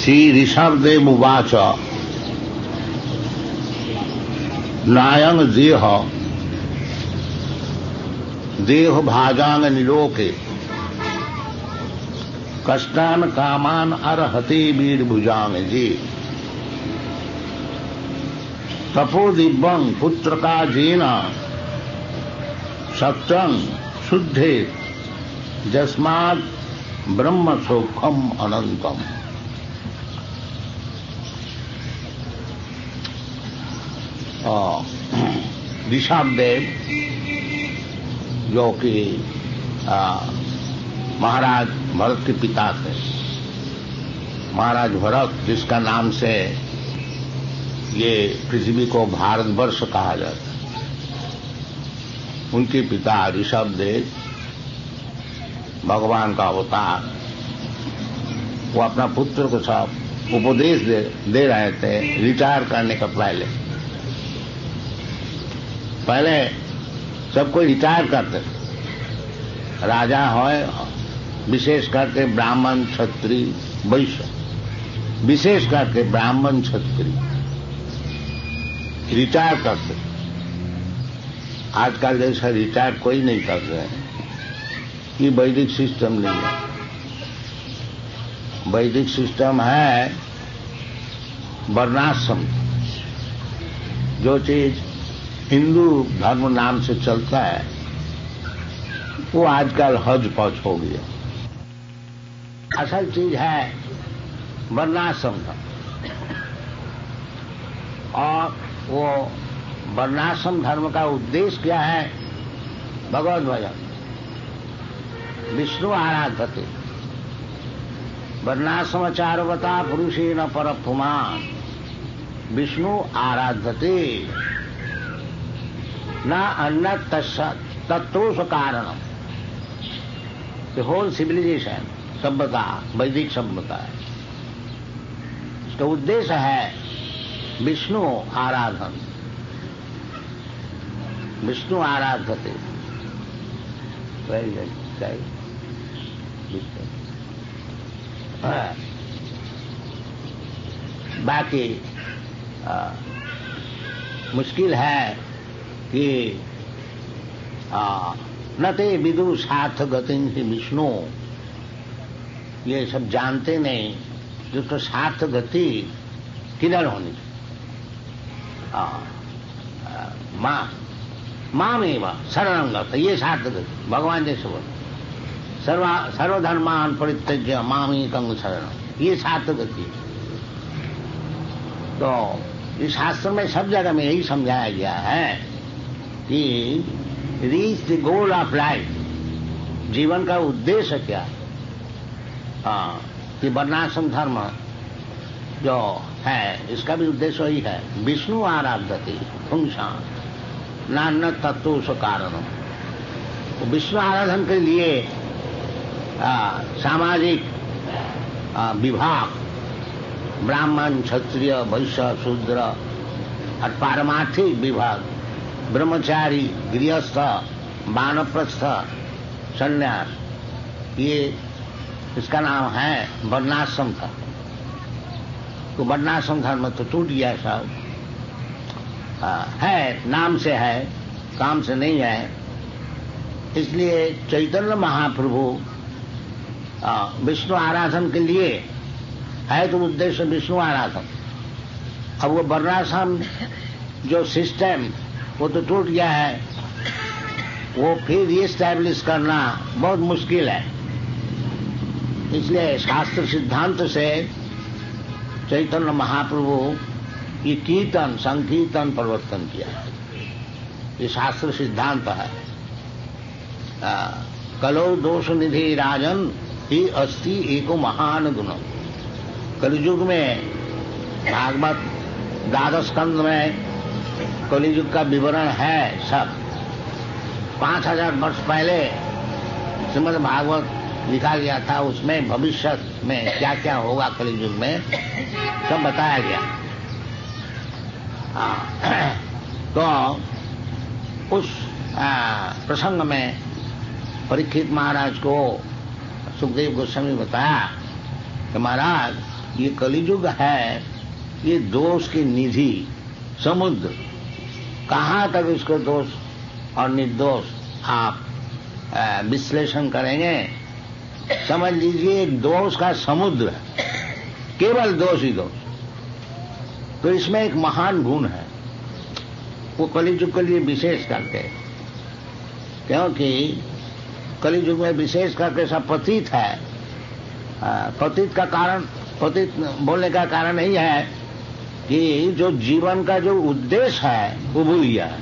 श्री ऋषभदेव उवाच नायं देह भाजांग निलोके कष्टान कामान अर्हते वीर भुजांग जी तपो दिव्यं पुत्र का जेना सत्यं शुद्धे जस्मात् ब्रह्म सौखम अनंतम। ऋषभदेव जो कि महाराज भरत के पिता थे, महाराज भरत जिसका नाम से ये पृथ्वी को भारतवर्ष कहा जाता है, उनके पिता ऋषभदेव भगवान का अवतार, वो अपना पुत्र को सब उपदेश दे रहे थे रिटायर करने का पहले सबको रिटायर करते थे, राजा हो विशेष करके ब्राह्मण क्षत्रिय वैश्य, विशेष करके ब्राह्मण क्षत्रिय रिटायर करते। आजकल जैसा रिटायर कोई नहीं कर रहे हैं, ये वैदिक सिस्टम नहीं है। वैदिक सिस्टम है वर्णाश्रम, जो चीज हिंदू धर्म नाम से चलता है वो आजकल हज पच हो गया। असल चीज है वर्णाश्रम धर्म, और वो वर्णाश्रम धर्म का उद्देश्य क्या है? भगवत भजन, विष्णु आराधते, वर्णाश्रमचारवता पुरुषेण परपुमान् विष्णु आराधते न अन्य तत्रोष कारणम। द होल सिविलाइजेशन सभ्यता वैदिक सभ्यता है, इसका उद्देश्य है विष्णु आराधन, विष्णु आराधते। बाकी मुश्किल है कि न ते विदु साथ गतिं विष्णु, ये सब जानते नहीं जिसको साथ गति किधर होनी चाहिए। माम एवं शरणंगत, ये साथ गति भगवान जैसे बोल सर्वधर्मान परित्यज्य मामेकं शरणं, ये साथ गति। तो इस शास्त्र में सब जगह में यही समझाया गया है कि reach the goal of life, जीवन का उद्देश्य क्या है। कि वर्णाश्रम धर्म जो है इसका भी उद्देश्य वही है, विष्णु आराधते पुंसा नान्य तत्व कारण। विष्णु आराधन के लिए सामाजिक विभाग ब्राह्मण क्षत्रिय वैश्य शूद्र और पारमार्थिक विभाग ब्रह्मचारी गृहस्थ वानप्रस्थ संन्यास, ये इसका नाम है वर्णाश्रम का। तो वर्णाश्रम धर्म तो टूट गया सब, है नाम से है काम से नहीं है। इसलिए चैतन्य महाप्रभु विष्णु आराधन के लिए है तो उद्देश्य विष्णु आराधन। अब वो वर्णाश्रम जो सिस्टम वो तो टूट गया है, वो फिर रीएस्टैब्लिश करना बहुत मुश्किल है। इसलिए शास्त्र सिद्धांत से चैतन्य महाप्रभु ये कीर्तन संकीर्तन प्रवर्तन किया है, ये शास्त्र सिद्धांत है। कलो दोष निधि राजन ही अस्ति एको महान गुण। कलियुग में भागवत द्वादश स्कंद में कलियुग का विवरण है सब। 5000 वर्ष पहले श्रीमद् भागवत लिखा गया था, उसमें भविष्य में क्या क्या होगा कलियुग में सब बताया गया। तो उस प्रसंग में परीक्षित महाराज को सुखदेव गोस्वामी बताया कि महाराज ये कलियुग है, ये दोष की निधि समुद्र। कहाँ तक इसको दोष और निर्दोष आप विश्लेषण करेंगे? समझ लीजिए एक दोष का समुद्र है, केवल दोष ही दोष। तो इसमें एक महान गुण है, वो कलियुग के लिए विशेष करके, क्योंकि कलियुग में विशेष करके सब पतित है। पतित का कारण, पतित बोलने का कारण यही है कि जो जीवन का जो उद्देश्य है वो भूल गया है।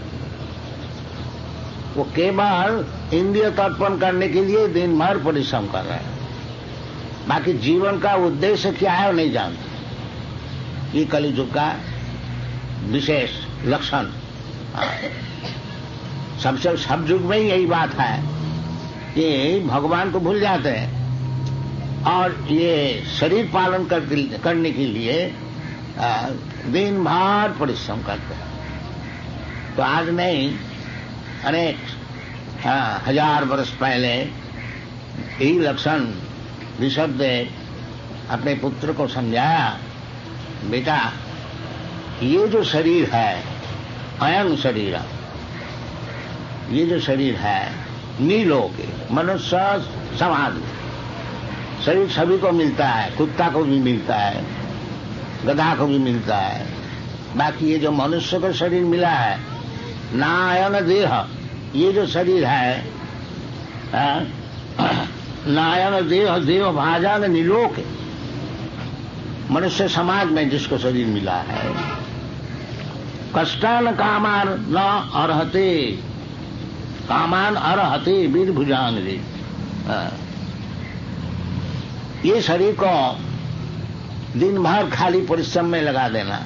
वो केवल इंद्रिय तर्पण करने के लिए दिन भर परिश्रम कर रहे हैं, बाकी जीवन का उद्देश्य क्या है वो नहीं जानते। ये कलियुग का विशेष लक्षण। सबसे सब युग में यही बात है कि भगवान को भूल जाते हैं और ये शरीर पालन करने के लिए दिन भर परिश्रम करते हैं। तो आज नहीं, अनेक हजार वर्ष पहले यही लक्षण ऋषभदेव अपने पुत्र को समझाया, बेटा ये जो शरीर है, अयं शरीर, ये जो शरीर है नीलोके, मनुष्य समाज शरीर सभी को मिलता है, कुत्ता को भी मिलता है, गधा को भी मिलता है, बाकी ये जो मनुष्य को शरीर मिला है, नायन देह, ये जो शरीर है नायन देह देव भाजन निलोक, मनुष्य समाज में जिसको शरीर मिला है, कष्टान कामान न अर्हते, कामान अर्हते वीर भुजान रे। ये शरीर को दिन भर खाली परिश्रम में लगा देना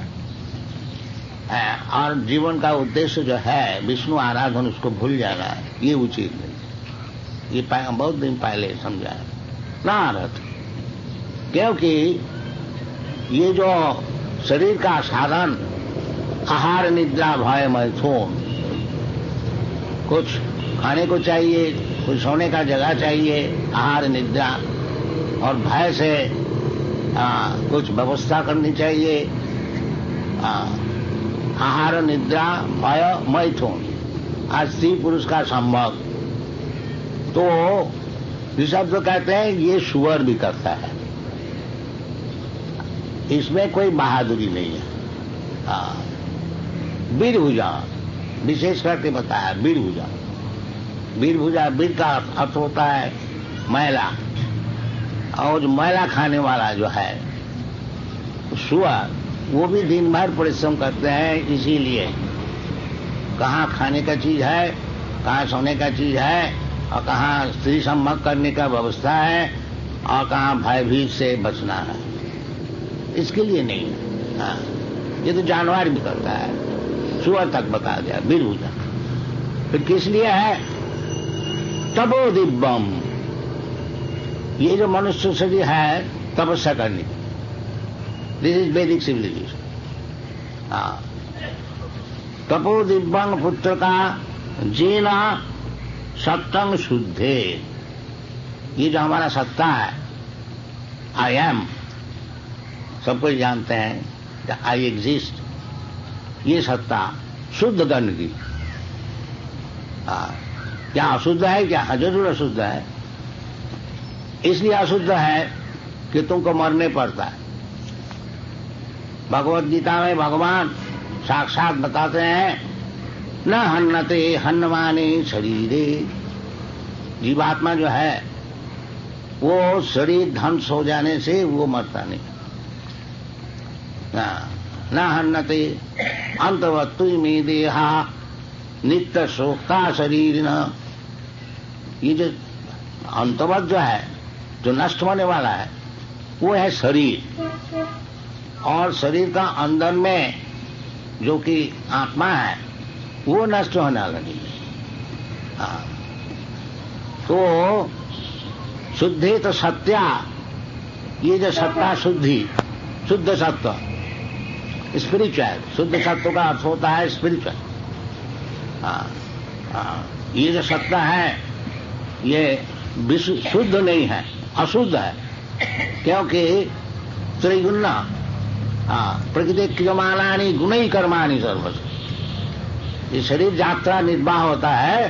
और जीवन का उद्देश्य जो है विष्णु आराधन, उसको भूल जाना, ये उचित नहीं। ये बहुत दिन पहले समझा ना अर्थ, क्योंकि ये जो शरीर का साधन आहार निद्रा भय मैथुन, कुछ खाने को चाहिए, कुछ सोने का जगह चाहिए, आहार निद्रा, और भय से कुछ व्यवस्था करनी चाहिए, आहार निद्रा भय मैथुन, आज स्त्री पुरुष का संभव। तो ऋषभ तो कहते हैं ये सुअर भी करता है, इसमें कोई बहादुरी नहीं है। वीरभुजा विशेष करके बताया, वीरभुजा, वीरभुजा, वीर का अर्थ होता है मैला, और जो मैला खाने वाला जो है सुअर, वो भी दिन भर परिश्रम करते हैं। इसीलिए कहाँ खाने का चीज है, कहाँ सोने का चीज है, और कहाँ स्त्री संभोग करने का व्यवस्था है, और कहाँ भयभीत से बचना है, इसके लिए नहीं है। ये तो जानवर भी करता है, सुअर तक बता दिया वीरभुजा। फिर किस लिए है? तपो दिव्यम, ये जो मनुष्य शरीर है तपस्या करने, दिस इज वैदिक सिविलाइजेशन। तपो दिव्यंग पुत्र का जीना सत्तंग शुद्धे, ये जो हमारा सत्ता है, आई एम, सबको जानते हैं आई एग्जिस्ट, ये सत्ता शुद्ध करने की। क्या अशुद्ध है? क्या जरूर अशुद्ध है। इसलिए अशुद्ध है कि तुमको मरने पड़ता है। भगवत गीता में भगवान साक्षात बताते हैं, न हन्नते हन्नमाने शरीरे, जीवात्मा जो है वो शरीर ध्वंस हो जाने से वो मरता नहीं। न हन्नते अंतवत्तु में देहा नित्य शोक्ता शरीर न, ये जो अंतवत जो है, जो नष्ट होने वाला है, वो है शरीर। और शरीर का अंदर में जो कि आत्मा है वो नष्ट होने वाला नहीं है। तो शुद्धि तो सत्या, ये जो सत्ता शुद्धि, शुद्ध सत्व, स्पिरिचुअल, शुद्ध सत्व का अर्थ होता है स्पिरिचुअल। ये जो सत्ता है ये शुद्ध नहीं है, अशुद्ध है, क्योंकि त्रिगुण प्रकृति क्रियमाणानि गुणै कर्माणि सर्वस्व। ये शरीर यात्रा निर्वाह होता है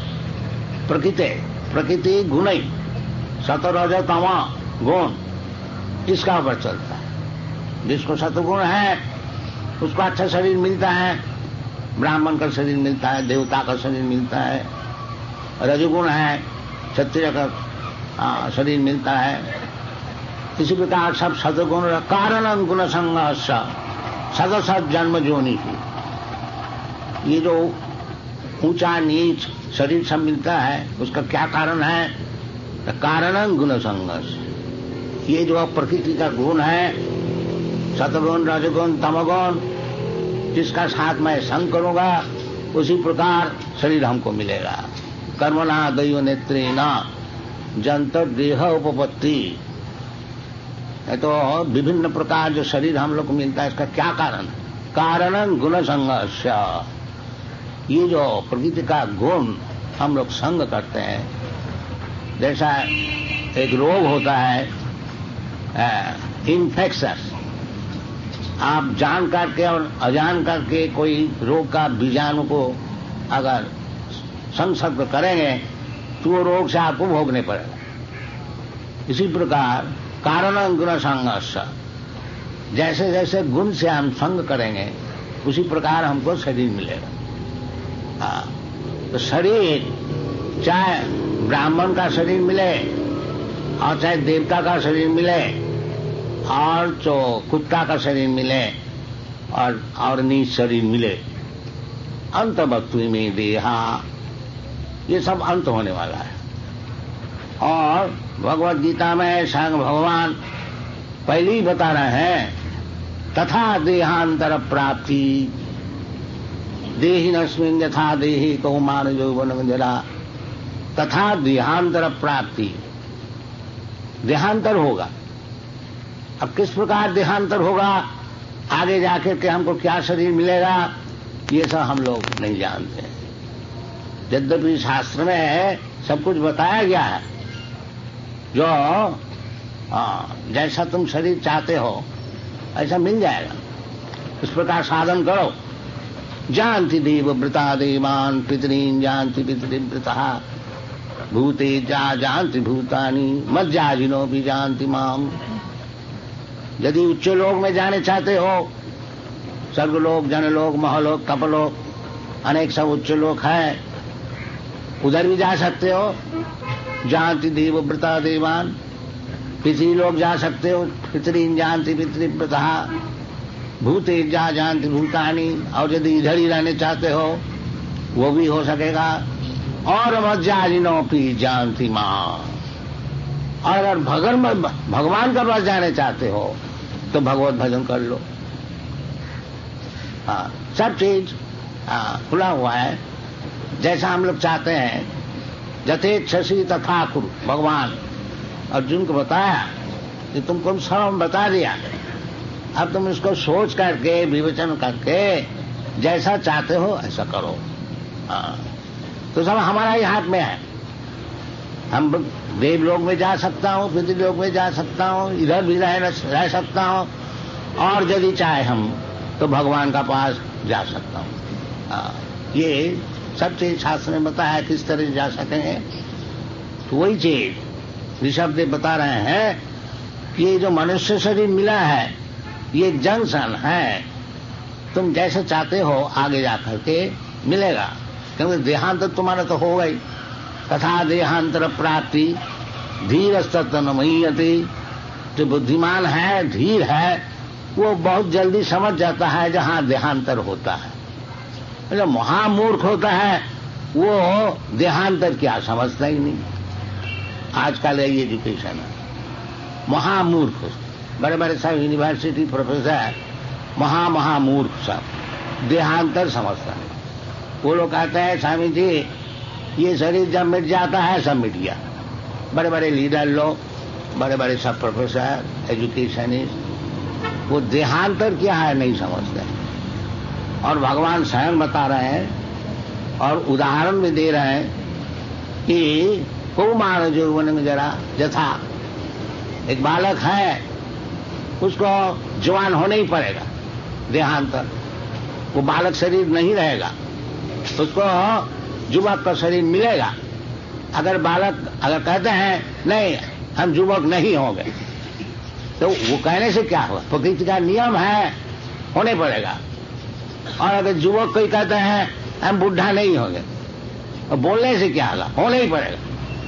प्रकृति गुणै, सतरज तम गुण, इसका ऊपर चलता है। जिसको सतगुण है उसको अच्छा शरीर मिलता है, ब्राह्मण का शरीर मिलता है, देवता का शरीर मिलता है। रजगुण है, क्षत्रिय का शरीर मिलता है। इसी प्रकार सब सतगुण कारण गुण संघर्ष सदसत जन्म जोनि की। ये जो ऊंचा नीच शरीर सब मिलता है उसका क्या कारण है? कारण गुण संघर्ष। ये जो प्रकृति का गुण है, सतगुण रजगुण तमगुण, जिसका साथ मैं संग करूंगा उसी प्रकार शरीर हमको मिलेगा। कर्मणा दैव नेत्रेण जंतर देह उपपत्ति। तो विभिन्न प्रकार जो शरीर हम लोग को मिलता है इसका क्या कारण? कारण गुण संघर्ष। ये जो प्रकृति का गुण हम लोग संग करते हैं, जैसा एक रोग होता है इन्फेक्शस, आप जान करके और अजान करके कोई रोग का बीजाणु को अगर संसर्ग करेंगे तो वो रोग से आपको भोगने पड़ेगा। इसी प्रकार कारण गुण संघर्ष, जैसे जैसे गुण से हम संग करेंगे उसी प्रकार हमको शरीर मिलेगा। तो शरीर चाहे ब्राह्मण का शरीर मिले और चाहे देवता का शरीर मिले और जो कुत्ता का शरीर मिले और नीच शरीर मिले, अंत वक्तु में देहा, ये सब अंत होने वाला है। और भगवत गीता में स्वयं भगवान पहले ही बता रहे हैं, तथा देहांतर प्राप्ति देहिनस्मिन् यथा देहि कौमार यौवन जरा, तथा देहांतर प्राप्ति। देहांतर होगा। अब किस प्रकार देहांतर होगा, आगे जाकर के हमको क्या शरीर मिलेगा, ये सब हम लोग नहीं जानते। यद्यपि शास्त्र में सब कुछ बताया गया है, जो जैसा तुम शरीर चाहते हो ऐसा मिल जाएगा। इस प्रकार साधन करो। जानति देव वृता देवान पितरीन जानति पितृव्रता भूते जानति भूतानि मज्जाजिनो भी जानति माम। यदि उच्च लोक में जाने चाहते हो, स्वर्गलोक, जनलोक, महलोक, तपलोक, अनेक सब उच्च लोक है, उधर भी जा सकते हो। जानति देव व्रता देवान, पितरी लोग जा सकते हो, पितरीन जानति पितृव्रता भूते जानति भूतानि। और यदि इधर ही रहने चाहते हो वो भी हो सकेगा। और मज्जाजिनोपि जानति मां। और अगर भगवान का पास जाने चाहते हो तो भगवत भजन कर लो। सब चीज खुला हुआ है। जैसा हम लोग चाहते हैं, यथेच्छसि तथा कुरु। भगवान अर्जुन को बताया कि तुमको सब बता दिया, अब तुम इसको सोच करके विवेचन करके जैसा चाहते हो ऐसा करो। तो सब हमारा ही हाथ में है। हम देवलोक में जा सकता हूँ, पितृलोक में जा सकता हूँ, इधर भी रह सकता हूँ, और यदि चाहे हम तो भगवान का पास जा सकता हूँ। ये सब चीज शास्त्र ने बताया किस तरह से जा सकेंगे। तो वही चीज ऋषभ देव बता रहे हैं कि ये जो मनुष्य शरीर मिला है ये जंक्शन है, तुम जैसे चाहते हो आगे जाकर के मिलेगा। क्योंकि देहांतर तुम्हारा तो हो गई। तथा देहांतर प्राप्ति धीरस्तत्व महीयते। जो बुद्धिमान है, धीर है, वो बहुत जल्दी समझ जाता है जहां देहांतर होता है। जो महामूर्ख होता है वो देहांतर क्या समझता ही नहीं। आजकल ये एजुकेशन है। महामूर्ख, बड़े बड़े सब यूनिवर्सिटी प्रोफेसर महामूर्ख सब देहांतर समझता है। वो लोग कहते हैं स्वामी जी ये शरीर जब मिट जाता है सब मिट गया। बड़े बड़े लीडर लोग, बड़े बड़े सब प्रोफेसर, एजुकेशनिस्ट, वो देहांतर क्या है नहीं समझते। और भगवान स्वयं बता रहे हैं और उदाहरण भी दे रहे हैं कि कौमार यौवन जरा यथा। एक बालक है उसको जवान होना ही पड़ेगा, देहांतर। वो बालक शरीर नहीं रहेगा, उसको युवक का शरीर मिलेगा। अगर कहते हैं नहीं हम युवक नहीं होंगे, तो वो कहने से क्या होगा? प्रकृति का नियम है, होने पड़ेगा। और अगर युवक कोई कहते हैं हम बुढ़ा नहीं होंगे, तो बोलने से क्या होगा? होना ही पड़ेगा।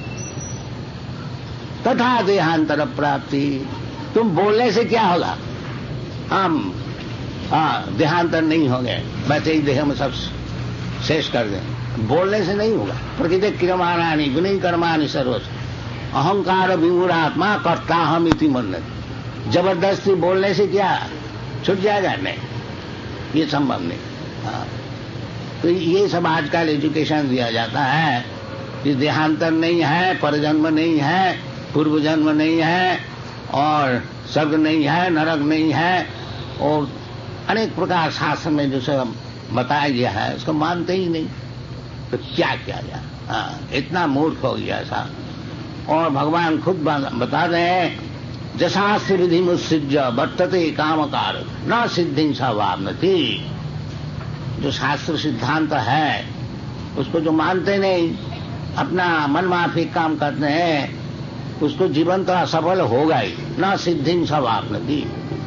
तथा देहांतर प्राप्ति, तुम बोलने से क्या होगा? हम देहांतर नहीं होंगे, वैसे ही देह में सब शेष कर दें। बोलने से नहीं होगा। प्रकृति क्रियमाणानि गुणी कर्माणि सर्वश अहंकार विमूढ़ात्मा कर्ता हम इति मन्यते। जबरदस्ती बोलने से क्या छूट जाएगा? नहीं, ये संभव नहीं। तो ये सब आजकल एजुकेशन दिया जाता है कि देहांतर नहीं है, परजन्म नहीं है, पूर्व जन्म नहीं है, और स्वर्ग नहीं है, नरक नहीं है, और अनेक प्रकार शास्त्र में जो सब बताया गया है उसको मानते ही नहीं। तो क्या किया जाए? इतना मूर्ख हो गया ऐसा। और भगवान खुद बता रहे हैं, जशास्त्र विधि मुत्सृज्य वर्तते कामकार न सिद्धि सवाप्नोति। जो शास्त्र सिद्धांत है उसको जो मानते नहीं, अपना मन माफिक काम करते हैं, उसको जीवन तो असफल होगा ही। न सिद्धि सवाप्नोति,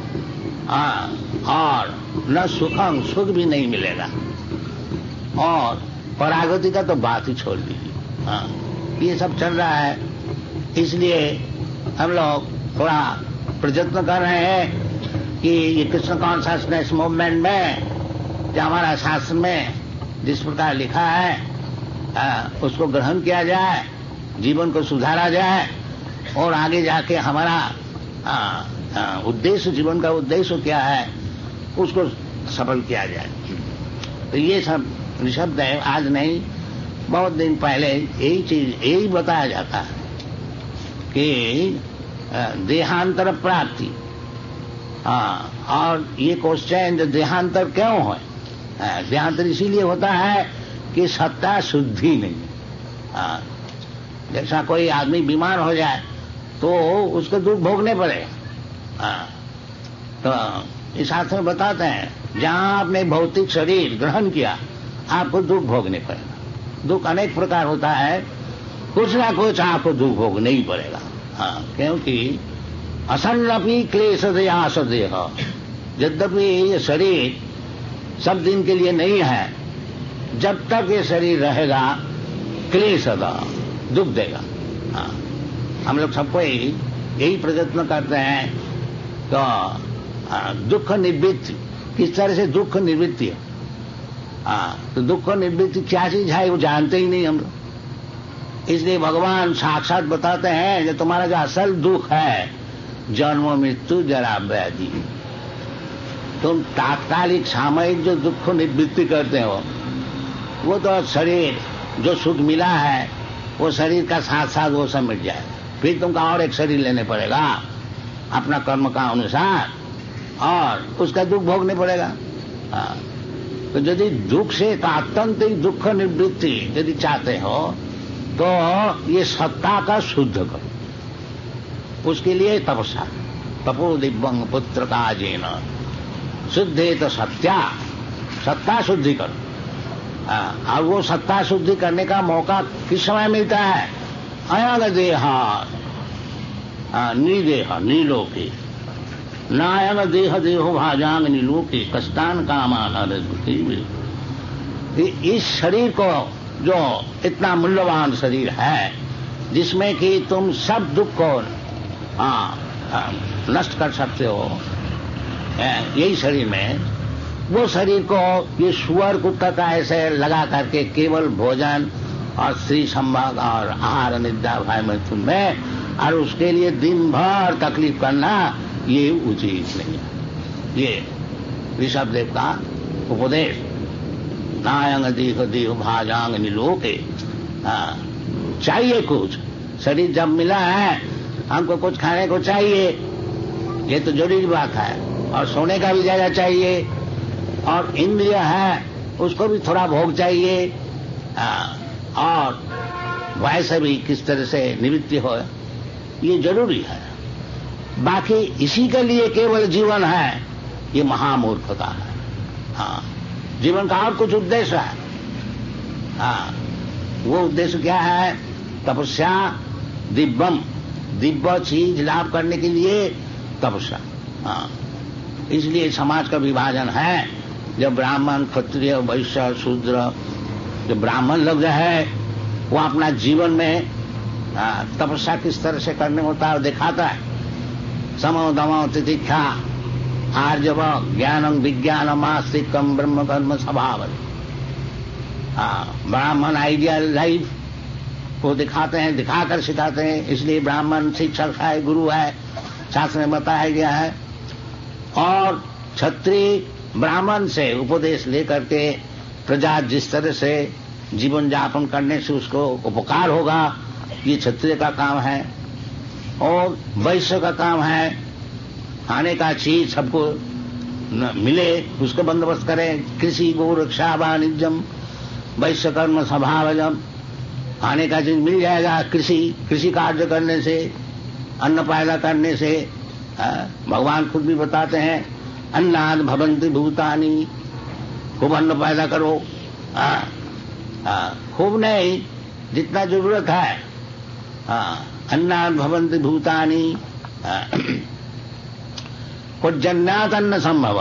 और न सुखम, सुख भी नहीं मिलेगा, और परागति का तो बात ही छोड़ दीजिए। ये सब चल रहा है। इसलिए हम लोग थोड़ा प्रयत्न कर रहे हैं कि ये कृष्ण कॉन्शसनेस मूवमेंट में जो हमारा शास्त्र में जिस प्रकार लिखा है उसको ग्रहण किया जाए, जीवन को सुधारा जाए, और आगे जाके हमारा उद्देश्य, जीवन का उद्देश्य क्या है उसको सफल किया जाए। तो ये सब ऋषभदेव आज नहीं, बहुत दिन पहले यही बताया जाता है कि देहांतर प्राप्ति। और ये क्वेश्चन जो देहांतर क्यों है? देहांतर इसीलिए होता है कि सत्ता शुद्धि नहीं। जैसा कोई आदमी बीमार हो जाए तो उसको दुख भोगने पड़े। तो इस शास्त्र में बताते हैं जहां आपने भौतिक शरीर ग्रहण किया आपको दुख भोगने पड़ेगा। दुख अनेक प्रकार होता है, कुछ ना कुछ आपको दुख भोगने ही पड़ेगा। क्योंकि असन्नपि क्लेश देहास देह, यद्यपि ये शरीर सब दिन के लिए नहीं है, जब तक ये शरीर रहेगा क्लेश दुख देगा। हम लोग सबको यही प्रयत्न करते हैं। तो दुख निवृत्ति, किस तरह से दुख निवृत्ति है? तो दुख निवृत्ति क्या चीज है वो जानते ही नहीं हम लोग। इसलिए भगवान साक्षात बताते हैं कि तुम्हारा जो असल दुख है जन्म मृत्यु जरा व्याधि, तुम तात्कालिक सामयिक जो दुख निवृत्ति करते हो वो तो शरीर जो सुख मिला है वो शरीर का साथ साथ वो सब मिट जाए, फिर तुमको और एक शरीर लेने पड़ेगा अपना कर्म का अनुसार, और उसका दुख भोगने पड़ेगा। तो यदि दुख से आत्यंतिक दुख निवृत्ति यदि चाहते हो तो ये सत्ता का शुद्ध करो। उसके लिए तपस्या, तपो दिव्यं पुत्र का जेन शुद्धे तो सत्ता शुद्धि करो। और वो सत्ता शुद्धि करने का मौका किस समय मिलता है? अयंग देहा निदेह नीलोके, नायंग देह देहो भाजांग नीलोके कष्टान कामान। इस शरीर को जो इतना मूल्यवान शरीर है जिसमें कि तुम सब दुख को नष्ट कर सकते हो, यही शरीर में, वो शरीर को ये सुअर कुत्ता का ऐसे लगा करके केवल भोजन और स्त्री संभाग और आहार निद्रा भय मृत्यु में, और उसके लिए दिन भर तकलीफ करना ये उचित नहीं है। ये ऋषभदेव का उपदेश। नायंग देह देह भाजांग निलोके, चाहिए कुछ, शरीर जब मिला है हमको कुछ खाने को चाहिए, ये तो जरूरी बात है, और सोने का भी जगह चाहिए, और इंद्रिय है उसको भी थोड़ा भोग चाहिए, और वैसे भी किस तरह से निवृत्ति हो ये जरूरी है। बाकी इसी के लिए केवल जीवन है, ये महामूर्खता है। हाँ, जीवन का और कुछ उद्देश्य है। हाँ, वो उद्देश्य क्या है? तपस्या, दिव्यम, दिव्य चीज लाभ करने के लिए तपस्या। हाँ, इसलिए समाज का विभाजन है। जब ब्राह्मण, क्षत्रिय, वैश्य, शूद्र, जो ब्राह्मण लोग है वो अपना जीवन में तपस्या किस तरह से करने होता है दिखाता है। समो दमो तितिक्षा आर्जव ज्ञानम विज्ञानम आस्तिकम ब्रह्म कर्म स्वभाव। ब्राह्मण आइडियल लाइफ को दिखाते हैं, दिखाकर सिखाते हैं। इसलिए ब्राह्मण शिक्षक है, गुरु है, शास्त्र में बताया गया है। और क्षत्रिय ब्राह्मण से उपदेश लेकर के प्रजा जिस तरह से जीवन यापन करने से उसको उपकार होगा, ये क्षत्रिय का काम है। और वैश्य का काम है खाने का चीज सबको मिले, उसका बंदोबस्त करें। कृषि गो रक्षा वाणिज्यम वैश्य कर्म स्वभावजम, खाने का चीज मिल जाएगा। कृषि कार्य करने से, अन्न पैदा करने से, भगवान खुद भी बताते हैं अन्नाद भवन्ति भूतानि, खूब अन्न पैदा करो। खूब नहीं, जितना जरूरत है। अन्नाद भवन्ति भूतानि पर्जन्यात् अन्न संभव।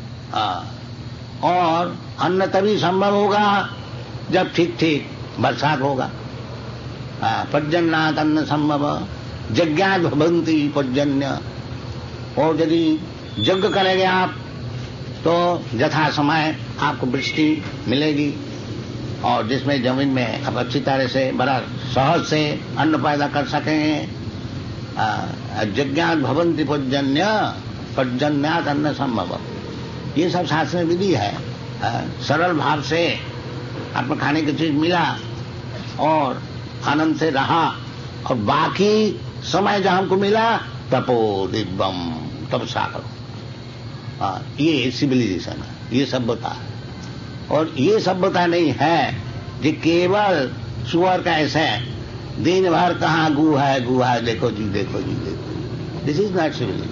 और अन्न तभी संभव होगा जब ठीक ठीक बरसात होगा। पर्जन्यात् अन्न संभव, यज्ञात् भवन्ति पर्जन्य। और यदि यज्ञ करेंगे आप तो यथा समय आपको वृष्टि मिलेगी, और जिसमें जमीन में आप अच्छी तरह से बड़ा सहज से अन्न पैदा कर सकेंगे। यज्ञात् भवन्ति पर्जन्य, पर्जन्यात् अन्न संभव। ये सब शास्त्र में विधि है। सरल भाव से आपको खाने की चीज मिला और आनंद से रहा, और बाकी समय जहां हमको मिला तपो दिव्यम, तपस्या करो। ये सिविलाइजेशन है, ये सभ्यता है। और ये सभ्यता नहीं है जो केवल सुअर का ऐसा दिन भर कहाँ गु है, देखो जी देखो जी देखो। This is not civilization.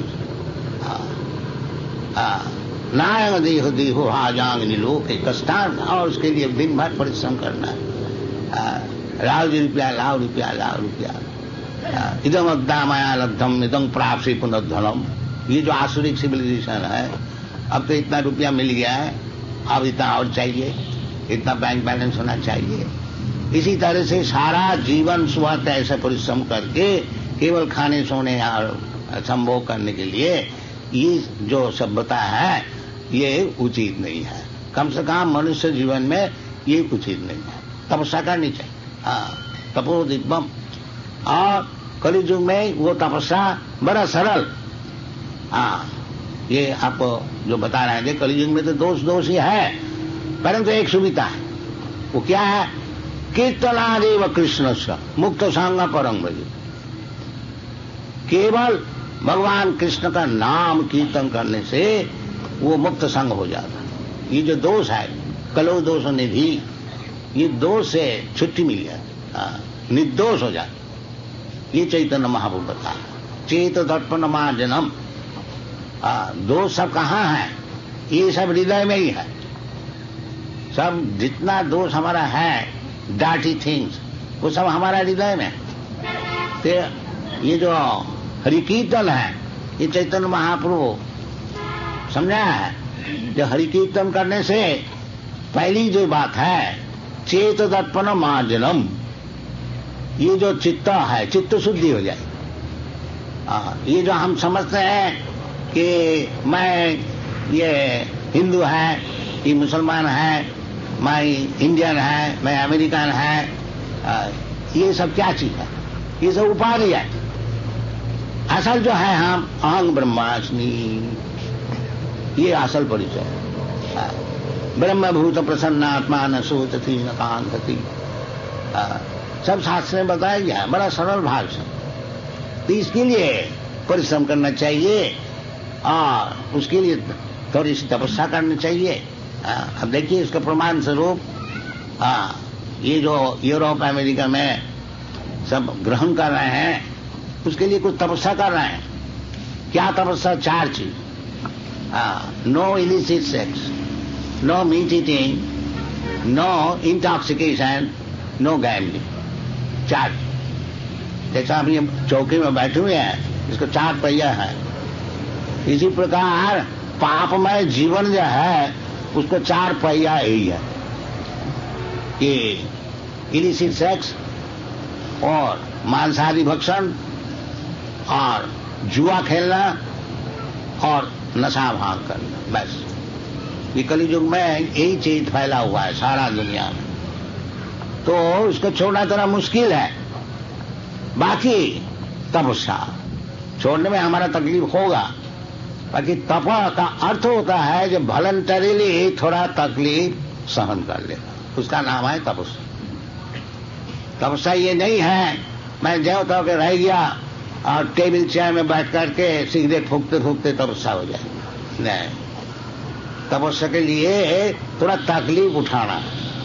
नायंग देहो देहो हाजांग नीलोक कष्टान, और उसके लिए दिन भर परिश्रम करना है। लाओ जी रुपया, लाओ रुपया, लाओ रुपया। इदम अद्दा माया लब्धम इदम प्राप्ति पुनर्धनम। ये जो आसुरिक सिविलाइजेशन है, अब तो इतना रुपया मिल गया है, अब इतना और चाहिए, इतना बैंक बैलेंस होना चाहिए। इसी तरह से सारा जीवन सुबह ऐसे परिश्रम करके केवल खाने सोने और संभोग करने के लिए, ये जो सभ्यता है ये उचित नहीं है। कम से कम मनुष्य जीवन में ये उचित नहीं है। तपस्या करनी चाहिए। तपो दिव्यम। और कलियुग में वो तपस्या बड़ा सरल। ये आपको जो बता रहे हैं, कलियुग में तो दोष ही है, परंतु एक सुविधा है। वो क्या है? कीर्तनादेव कृष्णस्य मुक्त सांग परम भज। केवल भगवान कृष्ण का नाम कीर्तन करने से वो मुक्त संग हो जाता है। ये जो दोष है, कलो दोष निधि, ये दोष से छुट्टी मिल जाती, निर्दोष हो जाती। ये चैतन्य महाप्रभु बता, चेत दर्पण मार्जनम। दोष सब कहाँ है? ये सब हृदय में ही है। सब जितना दोष हमारा है, डार्टी थिंग्स, वो सब हमारा हृदय में। तो ये जो हरि कीर्तन है, ये चैतन्य महाप्रभु समझा है। जो हरि कीर्तन करने से पहली जो बात है, चेत दर्पण मार्जनम। ये जो चित्त है, चित्त शुद्धि हो जाए। ये जो हम समझते हैं कि मैं ये हिंदू है, ये मुसलमान है, मैं इंडियन है, मैं अमेरिकन है, ये सब क्या चीज है? ये सब उपाधि है। असल जो है हम अहं ब्रह्मास्मि, ये असल परिचय है। ब्रह्मभूत प्रसन्नात्मा न सोचती न कांक्षति। सब शास्त्र में बताया गया है, बड़ा सरल भाव से। तो इसके लिए परिश्रम करना चाहिए और उसके लिए थोड़ी सी तपस्या करनी चाहिए। अब देखिए इसका प्रमाण स्वरूप ये जो यूरोप अमेरिका में सब ग्रहण कर रहे हैं, उसके लिए कुछ तपस्या कर रहे हैं। क्या तपस्या? 4 चीज। No illicit sex, no meat eating, no intoxication, no gambling. 4। जैसा हम ये चौकी में बैठे हुए हैं, इसको 4 पहिया है। इसी प्रकार पापमय जीवन जो है उसको 4 पहिया यही है कि इलिसिट सेक्स और मांसाहारी भक्षण और जुआ खेलना और नशा भाग करना, बस। ये कलियुग में यही चीज फैला हुआ है सारा दुनिया में। तो इसको छोड़ना थोड़ा मुश्किल है। बाकी तपस्या छोड़ने में हमारा तकलीफ होगा। बाकी तप का अर्थ होता है जो वॉलंटरीली थोड़ा तकलीफ सहन कर लेगा, उसका नाम है तपस्या। तपस्या ये नहीं है मैं ज्यों तो के रह गया और टेबल चेयर में बैठ करके सिगरेट फूकते फूकते तपस्या हो जाए। नहीं, तपस्या के लिए थोड़ा तकलीफ उठाना।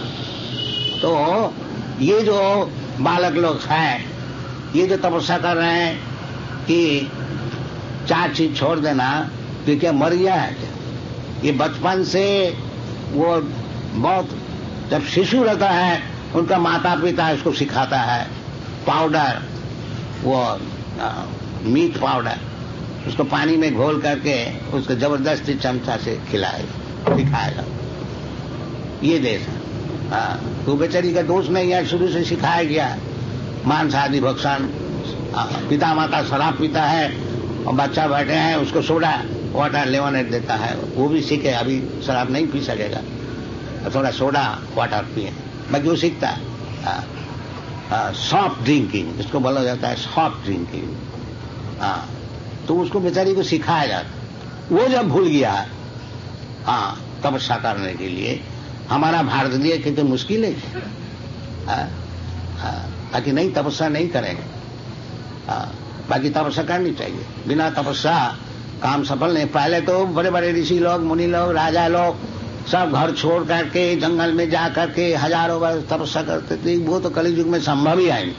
तो ये जो बालक लोग हैं, ये जो तपस्या कर रहे हैं कि 4 चीज छोड़ देना, तो क्या मर गया है क्या? ये बचपन से वो बहुत, जब शिशु रहता है उनका माता पिता उसको सिखाता है पाउडर, वो मीट पाउडर, उसको पानी में घोल करके उसको जबरदस्ती चमचा से सिखाएगा। ये देश है। तो बेचारी का दोष नहीं है, शुरू से सिखाया गया। मांसाहारी भक्षण, पिता माता शराब पीता है और बच्चा बैठे हैं उसको सोडा वाटर लेमनेड देता है, वो भी सीखे। अभी शराब नहीं पी सकेगा, थोड़ा सोडा वाटर पिए, बाकी वो सीखता है। सॉफ्ट ड्रिंकिंग इसको बोला जाता है, सॉफ्ट ड्रिंकिंग। तो उसको बेचारी को सिखाया जाता। वो जब भूल गया तपस्या करने के लिए, हमारा भारतीय कितनी मुश्किल है। बाकी नहीं, तपस्या नहीं करेंगे। बाकी तपस्या करनी चाहिए। बिना तपस्या काम सफल नहीं। पहले तो बड़े बड़े ऋषि लोग, मुनि लोग, राजा लोग सब घर छोड़ करके जंगल में जा करके हजारों वर्ष तपस्या करते थे। वो तो कलियुग में संभव ही है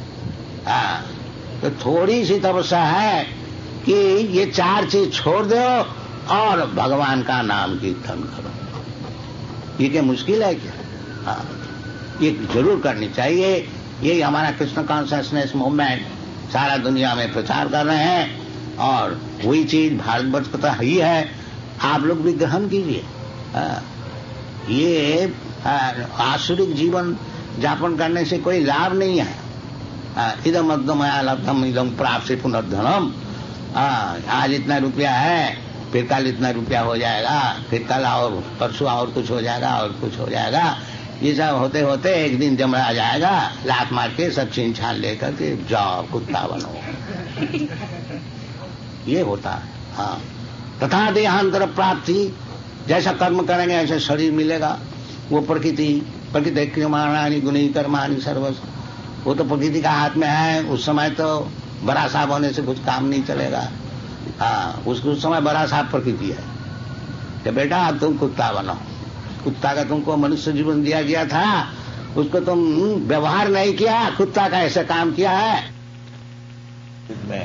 नहीं। तो थोड़ी सी तपस्या है कि ये 4 चीज छोड़ दो और भगवान का नाम कीर्तन करो। ये क्या मुश्किल है क्या? ये जरूर करनी चाहिए। यही हमारा कृष्ण कॉन्शियसनेस मूवमेंट सारा दुनिया में प्रचार कर रहे हैं और वही चीज भारतवर्ष का ही है। आप लोग भी ग्रहण कीजिए। ये आसुरिक जीवन यापन करने से कोई लाभ नहीं है। इदम अग्गमया लब्धम इदम प्राप्त से पुनर्धनम। आज इतना रुपया है, फिर कल इतना रुपया हो जाएगा, फिर कल और परसों और कुछ हो जाएगा और कुछ हो जाएगा। ये सब होते होते एक दिन जमरा जाएगा, लात मार के सब छीन छान लेकर के जाओ कुत्ता बनो। ये होता है। तथा देहांतर प्राप्ति, जैसा कर्म करेंगे ऐसा शरीर मिलेगा। वो प्रकृति क्रियमाणानि गुणी कर्माणि सर्वस्व, वो तो प्रकृति का हाथ में है। उस समय तो बड़ा साहब होने से कुछ काम नहीं चलेगा। उस समय बड़ा साहब प्रकृति है कि बेटा तुम कुत्ता बनो। कुत्ता का तुमको मनुष्य जीवन दिया गया था, उसको तुम व्यवहार नहीं किया, कुत्ता का ऐसा काम किया है।